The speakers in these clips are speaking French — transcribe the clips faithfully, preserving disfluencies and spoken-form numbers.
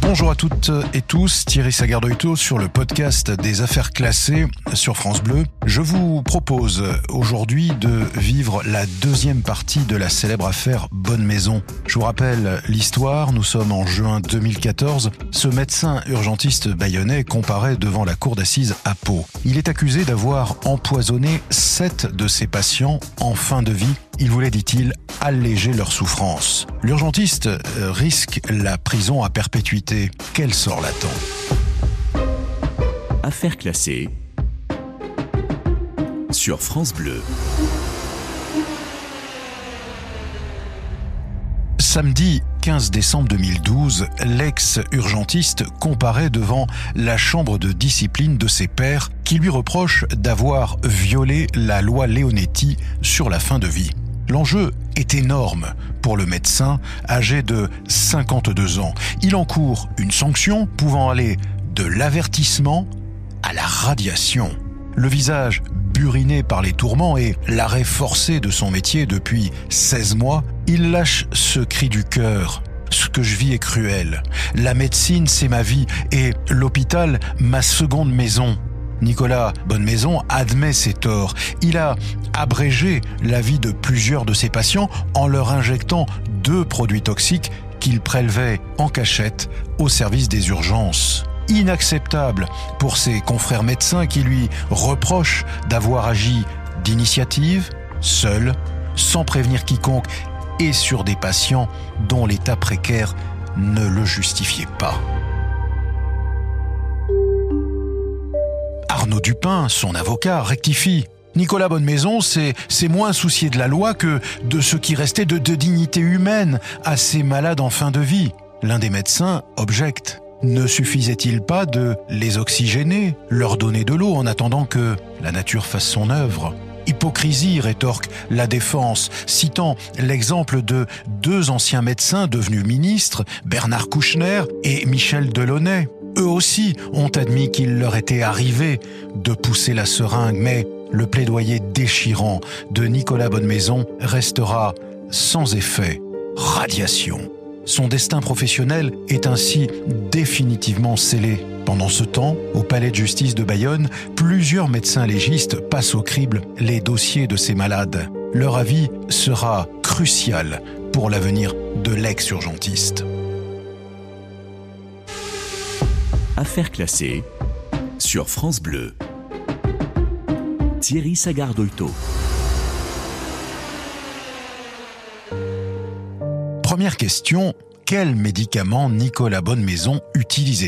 Bonjour à toutes et tous, Thierry Sagardoito sur le podcast des affaires classées sur France Bleu. Je vous propose aujourd'hui de vivre la deuxième partie de la célèbre affaire Bonne Maison. Je vous rappelle l'histoire, nous sommes en juin deux mille quatorze. Ce médecin urgentiste bayonnais comparaît devant la cour d'assises à Pau. Il est accusé d'avoir empoisonné sept de ses patients en fin de vie. Il voulait, dit-il, alléger leur souffrance. L'urgentiste risque la prison à perpétuité. Quel sort l'attend ? Affaires classées sur France Bleu. Samedi quinze décembre deux mille douze, l'ex-urgentiste comparaît devant la chambre de discipline de ses pairs qui lui reprochent d'avoir violé la loi Leonetti sur la fin de vie. L'enjeu est énorme pour le médecin âgé de cinquante-deux ans. Il encourt une sanction pouvant aller de l'avertissement à la radiation. Le visage buriné par les tourments et l'arrêt forcé de son métier depuis seize mois, il lâche ce cri du cœur. Ce que je vis est cruel. La médecine, c'est ma vie et l'hôpital, ma seconde maison. Nicolas Bonnemaison admet ses torts. Il a abrégé la vie de plusieurs de ses patients en leur injectant deux produits toxiques qu'il prélevait en cachette au service des urgences. Inacceptable pour ses confrères médecins qui lui reprochent d'avoir agi d'initiative, seul, sans prévenir quiconque et sur des patients dont l'état précaire ne le justifiait pas. Arnaud Dupin, son avocat, rectifie. Nicolas Bonnemaison s'est, s'est moins soucié de la loi que de ce qui restait de, de dignité humaine à ces malades en fin de vie. L'un des médecins objecte. Ne suffisait-il pas de les oxygéner, leur donner de l'eau en attendant que la nature fasse son œuvre ? Hypocrisie, rétorque la défense, citant l'exemple de deux anciens médecins devenus ministres, Bernard Kouchner et Michel Delaunay. Eux aussi ont admis qu'il leur était arrivé de pousser la seringue, mais le plaidoyer déchirant de Nicolas Bonnemaison restera sans effet. Radiation. Son destin professionnel est ainsi définitivement scellé. Pendant ce temps, au palais de justice de Bayonne, plusieurs médecins légistes passent au crible les dossiers de ces malades. Leur avis sera crucial pour l'avenir de l'ex-urgentiste. Affaires classées sur France Bleu. Thierry Sagardoito. Première question, quel médicament Nicolas Bonnemaison utilisait-il ?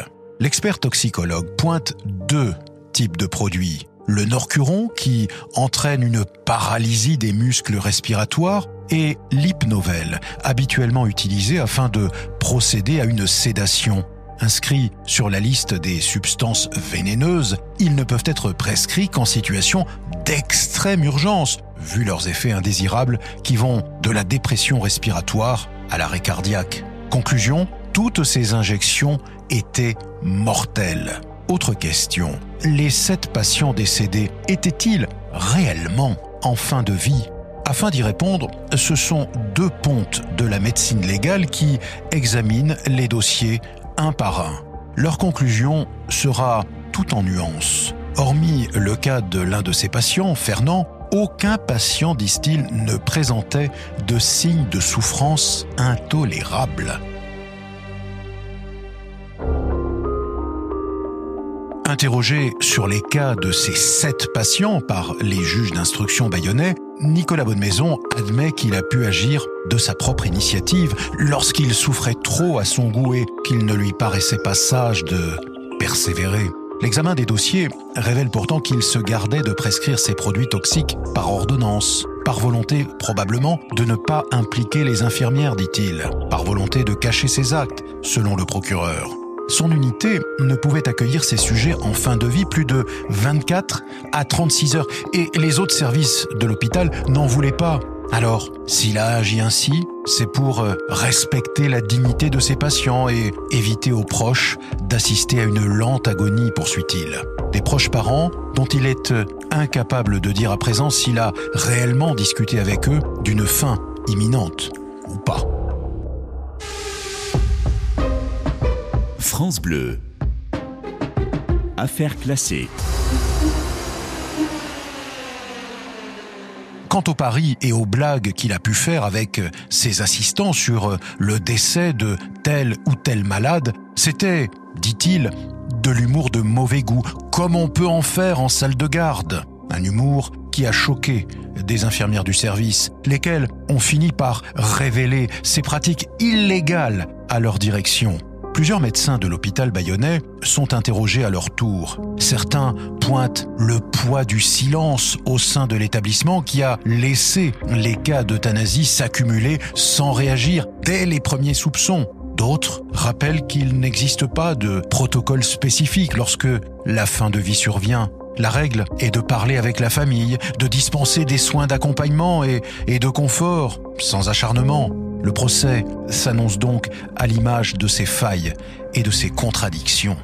L'expert toxicologue pointe deux types de produits. Le Norcuron, qui entraîne une paralysie des muscles respiratoires, et l'Hypnovel, habituellement utilisé afin de procéder à une sédation. Inscrits sur la liste des substances vénéneuses, ils ne peuvent être prescrits qu'en situation d'extrême urgence, vu leurs effets indésirables qui vont de la dépression respiratoire à l'arrêt cardiaque. Conclusion, toutes ces injections étaient mortelles. Autre question, les sept patients décédés étaient-ils réellement en fin de vie ? Afin d'y répondre, ce sont deux pontes de la médecine légale qui examinent les dossiers un par un. Leur conclusion sera tout en nuances. Hormis le cas de l'un de ces patients, Fernand, aucun patient, disent-ils, ne présentait de signes de souffrance intolérables. Interrogé sur les cas de ces sept patients par les juges d'instruction bayonnais, Nicolas Bonnemaison admet qu'il a pu agir de sa propre initiative lorsqu'il souffrait trop à son goût et qu'il ne lui paraissait pas sage de persévérer. L'examen des dossiers révèle pourtant qu'il se gardait de prescrire ces produits toxiques par ordonnance, par volonté probablement de ne pas impliquer les infirmières, dit-il, par volonté de cacher ses actes, selon le procureur. Son unité ne pouvait accueillir ses sujets en fin de vie plus de vingt-quatre à trente-six heures et les autres services de l'hôpital n'en voulaient pas. Alors, s'il a agi ainsi, c'est pour respecter la dignité de ses patients et éviter aux proches d'assister à une lente agonie, poursuit-il. Des proches parents dont il est incapable de dire à présent s'il a réellement discuté avec eux d'une fin imminente ou pas. France Bleu. Affaires classées. Quant aux paris et aux blagues qu'il a pu faire avec ses assistants sur le décès de tel ou tel malade, c'était, dit-il, de l'humour de mauvais goût, comme on peut en faire en salle de garde. Un humour qui a choqué des infirmières du service, lesquelles ont fini par révéler ces pratiques illégales à leur direction. Plusieurs médecins de l'hôpital bayonnais sont interrogés à leur tour. Certains pointent le poids du silence au sein de l'établissement qui a laissé les cas d'euthanasie s'accumuler sans réagir dès les premiers soupçons. D'autres rappellent qu'il n'existe pas de protocole spécifique lorsque la fin de vie survient. La règle est de parler avec la famille, de dispenser des soins d'accompagnement et, et de confort, sans acharnement. Le procès s'annonce donc à l'image de ses failles et de ses contradictions.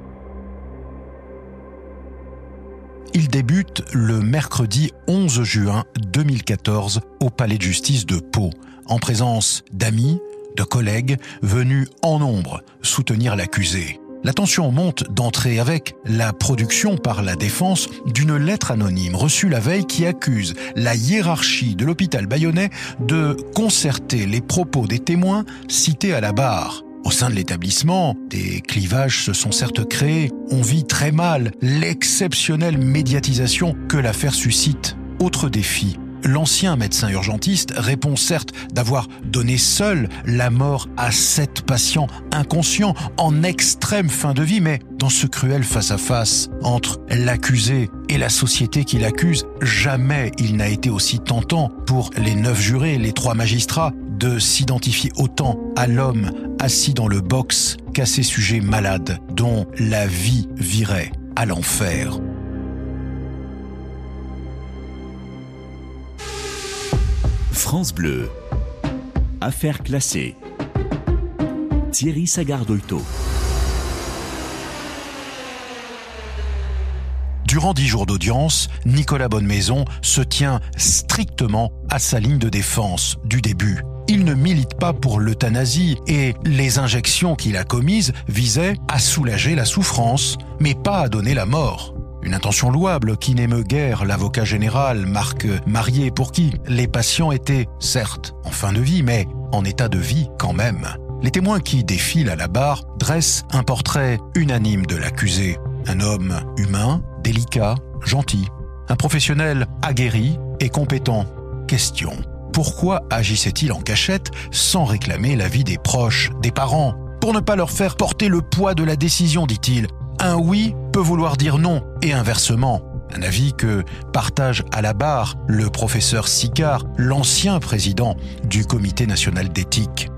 Il débute le mercredi onze juin deux mille quatorze au palais de justice de Pau, en présence d'amis, de collègues venus en nombre soutenir l'accusé. La tension monte d'entrée avec la production par la défense d'une lettre anonyme reçue la veille qui accuse la hiérarchie de l'hôpital bayonnais de concerter les propos des témoins cités à la barre. Au sein de l'établissement, des clivages se sont certes créés. On vit très mal l'exceptionnelle médiatisation que l'affaire suscite. Autre défi. L'ancien médecin urgentiste répond certes d'avoir donné seul la mort à sept patients inconscients en extrême fin de vie, mais dans ce cruel face-à-face entre l'accusé et la société qui l'accuse, jamais il n'a été aussi tentant pour les neuf jurés, les trois magistrats, de s'identifier autant à l'homme assis dans le box qu'à ces sujets malades dont la vie virait à l'enfer. France Bleu. Affaires classées. Thierry Sagardolto. Durant dix jours d'audience, Nicolas Bonnemaison se tient strictement à sa ligne de défense du début. Il ne milite pas pour l'euthanasie et les injections qu'il a commises visaient à soulager la souffrance, mais pas à donner la mort. Une intention louable qui n'émeut guère l'avocat général Marc Marié, pour qui les patients étaient, certes, en fin de vie, mais en état de vie quand même. Les témoins qui défilent à la barre dressent un portrait unanime de l'accusé. Un homme humain, délicat, gentil. Un professionnel aguerri et compétent. Question. Pourquoi agissait-il en cachette sans réclamer l'avis des proches, des parents ? Pour ne pas leur faire porter le poids de la décision, dit-il. Un oui peut vouloir dire non, et inversement. Un avis que partage à la barre le professeur Sicard, l'ancien président du Comité national d'éthique.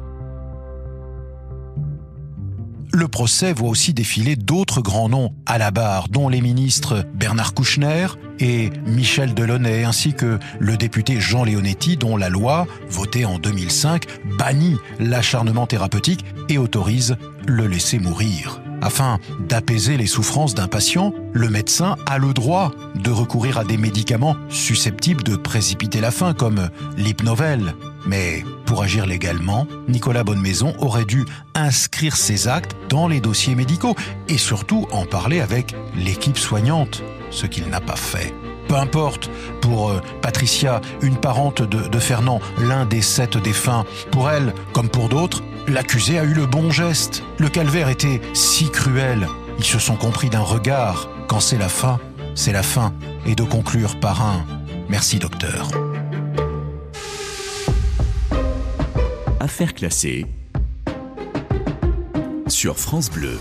Le procès voit aussi défiler d'autres grands noms à la barre, dont les ministres Bernard Kouchner et Michel Delaunay, ainsi que le député Jean Leonetti, dont la loi, votée en deux mille cinq, bannit l'acharnement thérapeutique et autorise le laisser mourir. Afin d'apaiser les souffrances d'un patient, le médecin a le droit de recourir à des médicaments susceptibles de précipiter la fin, comme l'hypnovel. Mais pour agir légalement, Nicolas Bonnemaison aurait dû inscrire ses actes dans les dossiers médicaux et surtout en parler avec l'équipe soignante, ce qu'il n'a pas fait. Peu importe, pour euh, Patricia, une parente de, de Fernand, l'un des sept défunts, pour elle, comme pour d'autres, l'accusé a eu le bon geste. Le calvaire était si cruel. Ils se sont compris d'un regard. Quand c'est la fin, c'est la fin. Et de conclure par un « Merci docteur ». Affaires classées sur France Bleu.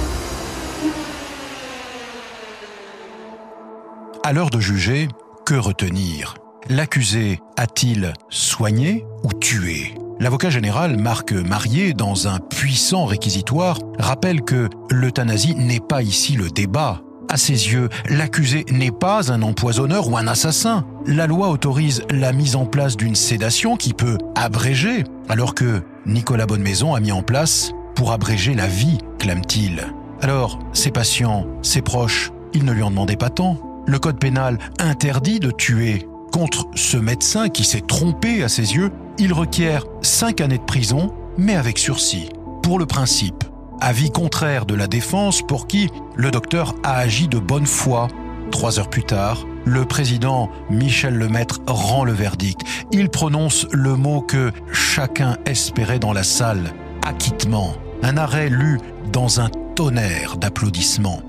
À l'heure de juger, que retenir ? L'accusé a-t-il soigné ou tué ? L'avocat général Marc Marié, dans un puissant réquisitoire, rappelle que l'euthanasie n'est pas ici le débat. À ses yeux, l'accusé n'est pas un empoisonneur ou un assassin. La loi autorise la mise en place d'une sédation qui peut abréger, alors que Nicolas Bonnemaison a mis en place pour abréger la vie, clame-t-il. Alors, ses patients, ses proches, ils ne lui en demandaient pas tant. Le code pénal interdit de tuer. Contre ce médecin qui s'est trompé à ses yeux, il requiert cinq années de prison, mais avec sursis. Pour le principe, Avis contraire de la défense pour qui le docteur a agi de bonne foi. Trois heures plus tard, le président Michel Lemaitre rend le verdict. Il prononce le mot que chacun espérait dans la salle, acquittement. Un arrêt lu dans un tonnerre d'applaudissements.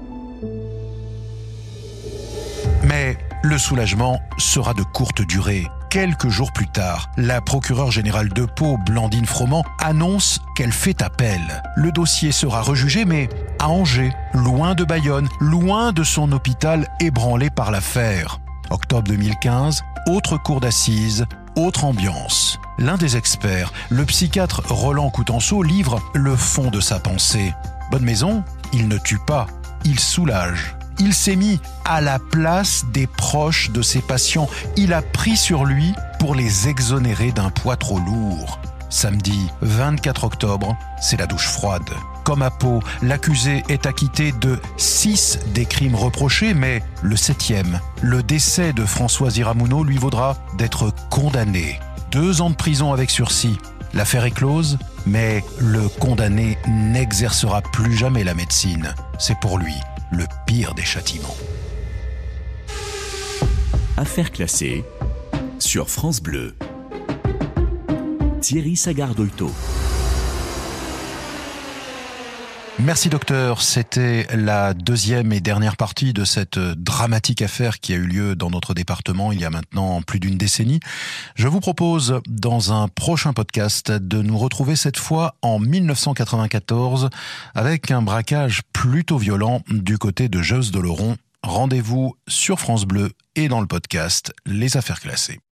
Mais le soulagement sera de courte durée. Quelques jours plus tard, la procureure générale de Pau, Blandine Froment, annonce qu'elle fait appel. Le dossier sera rejugé, mais à Angers, loin de Bayonne, loin de son hôpital ébranlé par l'affaire. Octobre deux mille quinze, autre cour d'assises, autre ambiance. L'un des experts, le psychiatre Roland Coutenceau, livre le fond de sa pensée. Bonne maison, il ne tue pas, il soulage. Il s'est mis à la place des proches de ses patients. Il a pris sur lui pour les exonérer d'un poids trop lourd. Samedi vingt-quatre octobre, c'est la douche froide. Comme à Pau, l'accusé est acquitté de six des crimes reprochés, mais le septième, le décès de Françoise Iramuno, lui vaudra d'être condamné. Deux ans de prison avec sursis. L'affaire est close, mais le condamné n'exercera plus jamais la médecine. C'est pour lui le pire des châtiments. Affaire classée sur France Bleu. Thierry Sagard-Dolto. Merci docteur, c'était la deuxième et dernière partie de cette dramatique affaire qui a eu lieu dans notre département il y a maintenant plus d'une décennie. Je vous propose dans un prochain podcast de nous retrouver cette fois en mille neuf cent quatre-vingt-quatorze avec un braquage plutôt violent du côté de Jeuze-d'Oloron. Rendez-vous sur France Bleu et dans le podcast Les Affaires classées.